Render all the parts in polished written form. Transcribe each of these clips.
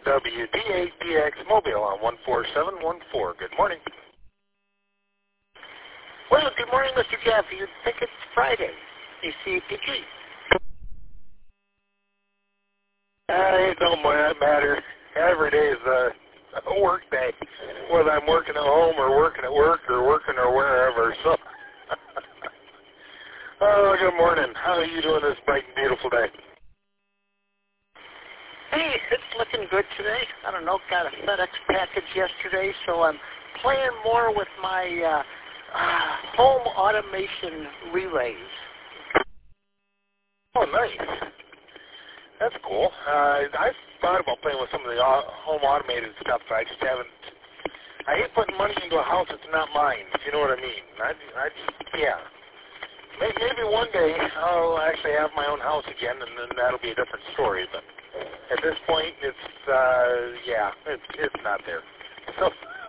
WD8DX Mobile on 14714. Good morning. Well, good morning, Mr. Jeff. You'd think it's Friday. ACPG. It don't matter. Every day is a work day, whether I'm working at home or working at work or working or wherever. So, oh, good morning. How are you doing this bright and beautiful day? Hey, it's looking good today. I don't know, got a FedEx package yesterday, so I'm playing more with my home automation relays. Oh, nice. That's cool. I've thought about playing with some of the home automated stuff, but I just haven't. I hate putting money into a house that's not mine, if you know what I mean. Yeah. Maybe one day I'll actually have my own house again, and then that'll be a different story, but at this point, it's not there. So,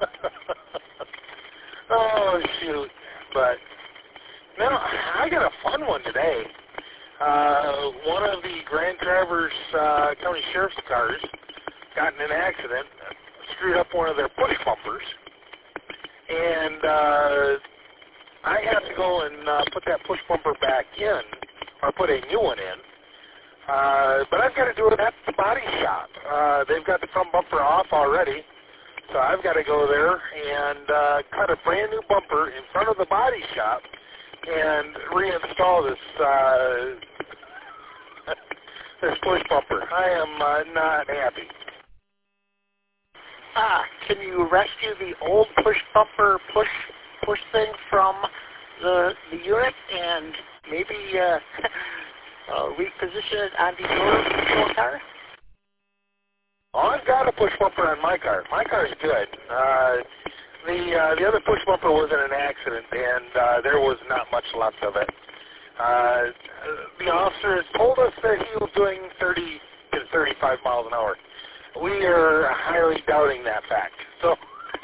oh, shoot. But, no, I got a fun one today. One of the Grand Traverse County Sheriff's cars got in an accident, screwed up one of their push bumpers, and I have to go and put that push bumper back in, or put a new one in. But I've got to do it at the body shop. They've got the front bumper off already, so I've got to go there and cut a brand new bumper in front of the body shop and reinstall this this push bumper. I am not happy. Can you rescue the old push bumper push thing from the unit and maybe reposition it onto your car? Oh, I've got a push bumper on my car. My car's good. The other push bumper was in an accident, and there was not much left of it. The officer has told us that he was doing 30 to 35 miles an hour. We are highly doubting that fact. So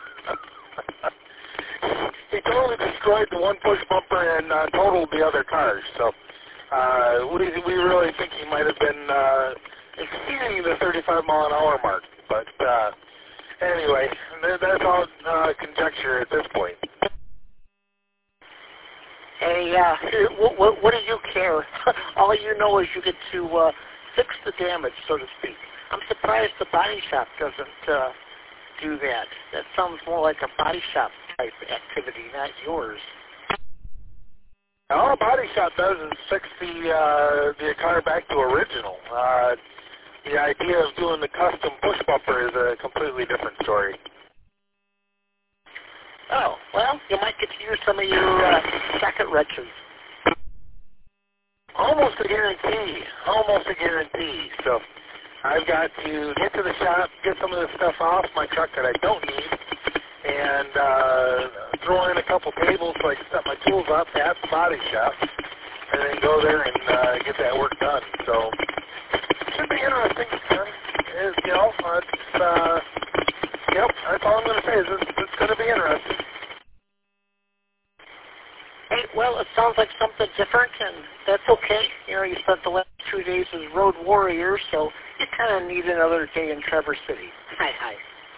he totally destroyed the one push bumper and totaled the other cars. So we really think he might have been exceeding the 35 mile an hour mark. But anyway, that's all conjecture at this point. Hey, what do you care? All you know is you get to fix the damage, so to speak. I'm surprised the body shop doesn't do that. That sounds more like a body shop type activity, not yours. All a body shop does is fix the car back to original. The idea of doing the custom push bumper is a completely different story. Oh, well, you might get to use some of your socket wrenches. Almost a guarantee. Almost a guarantee. So I've got to get to the shop, get some of the stuff off my truck that I don't need, and throw in a couple tables so I can set my tools up at the body shop, and then go there and get that work done. So should be interesting. That's all I'm going to say is it's going to be interesting. Hey, well, it sounds like something different, and that's okay. You know, you spent the last 2 days as road warrior, so you kind of need another day in Traverse City. Hi.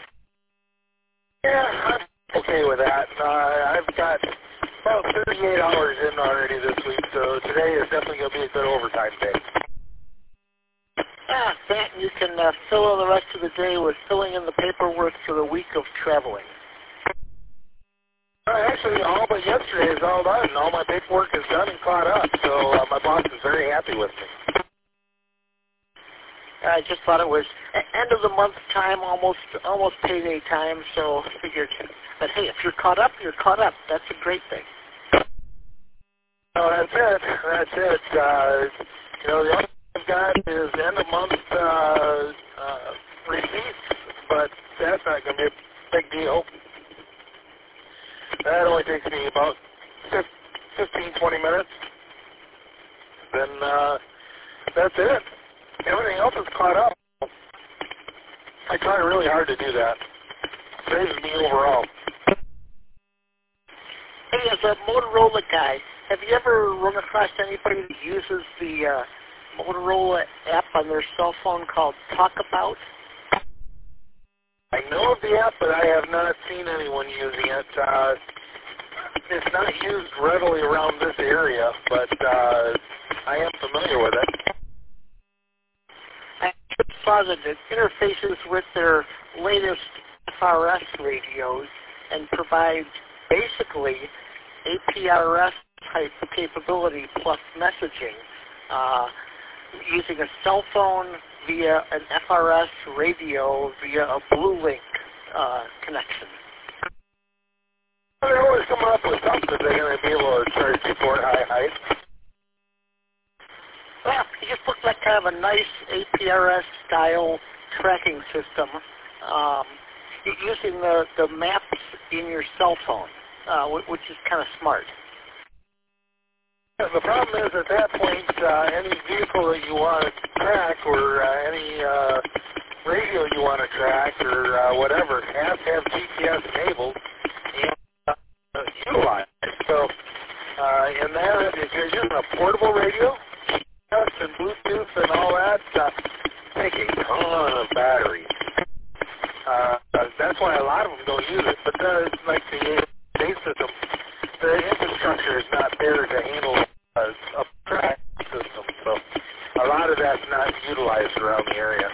Yeah, I'm okay with that. I've got about 38 hours in already this week, so today is definitely going to be a good overtime day. That you can fill in the rest of the day with filling in the paperwork for the week of traveling. Actually, all but yesterday is all done. All my paperwork is done and caught up, so my boss is very happy with me. I just thought it was end of the month time, almost payday time, so I figured. But hey, if you're caught up, you're caught up. That's a great thing. Oh, that's it. That's it. The only thing I've got is end of month receipts, but that's not going to be a big deal. That only takes me about 15, 20 minutes. Then that's it. Everything else is caught up. I try really hard to do that. Saves me overall. Hey, as a Motorola guy, have you ever run across anybody who uses the Motorola app on their cell phone called Talk About? I know of the app, but I have not seen anyone using it. It's not used readily around this area, but I am familiar with it. I saw that it interfaces with their latest FRS radios and provides basically APRS type capability plus messaging using a cell phone via an FRS radio via a BlueLink connection. They're always coming up with something they're going to be able to try to support high height. Well, it just looks like kind of a nice APRS style tracking system using the maps in your cell phone, which is kind of smart. Yeah, the problem is at that point, any vehicle that you want to track or any radio you want to track or whatever has to have GPS enabled and utilized. So in that, if you're using a portable radio, GPS and Bluetooth and all that, take a ton of batteries. That's why a lot of them don't use it. But like the base system, the infrastructure is not there to handle a track system. So a lot of that's not utilized around the area.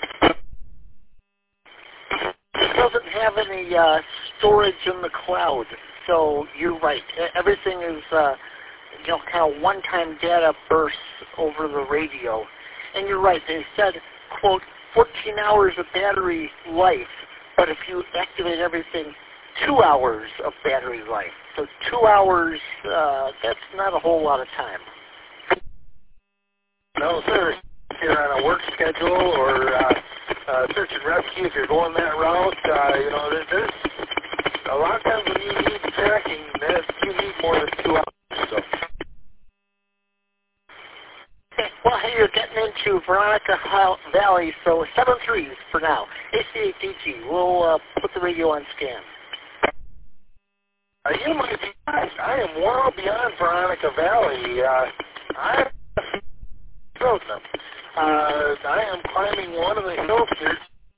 It doesn't have any storage in the cloud. So you're right. Everything is, kind of one-time data bursts over the radio. And you're right. They said, quote, 14 hours of battery life. But if you activate everything, 2 hours of battery life. So 2 hours, that's not a whole lot of time. No, sir. If you're on a work schedule or search and rescue, if you're going that route, there's a lot of times when you need tracking, you need more than 2 hours. So. Okay, well, hey, you're getting into Veronica Valley, so 7-3s for now. ACATG, we'll put the radio on scan. You might be right. I am well beyond Veronica Valley. I am climbing one of the hills here.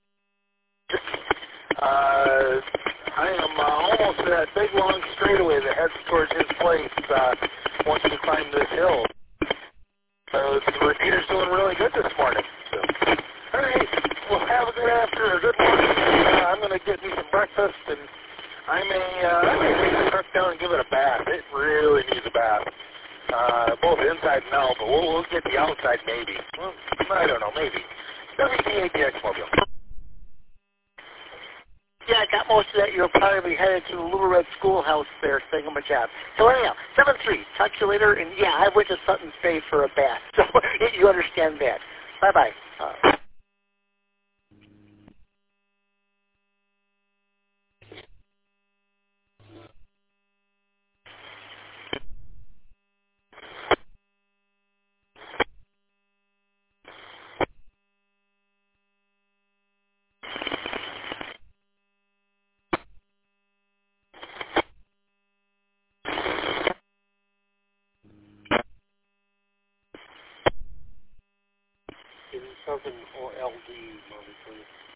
I am almost at that big long straightaway that heads towards his place once you climb this hill. The repeater's doing really good this morning. So. All right, well, have a good afternoon, a good morning. I'm going to get me some breakfast, and I may take the truck down and give it a bath. It really needs a bath. Both inside and out, but we'll get the outside maybe. Well, I don't know, maybe. WDATX Mobile. Yeah, I got most of that. You'll probably be headed to the Little Red Schoolhouse there, thingamajab. So anyhow, 7-3. Talk to you later. And yeah, I went to Sutton's Bay for a bath. So you understand that. Bye-bye. Southern or LD, Mommy, please.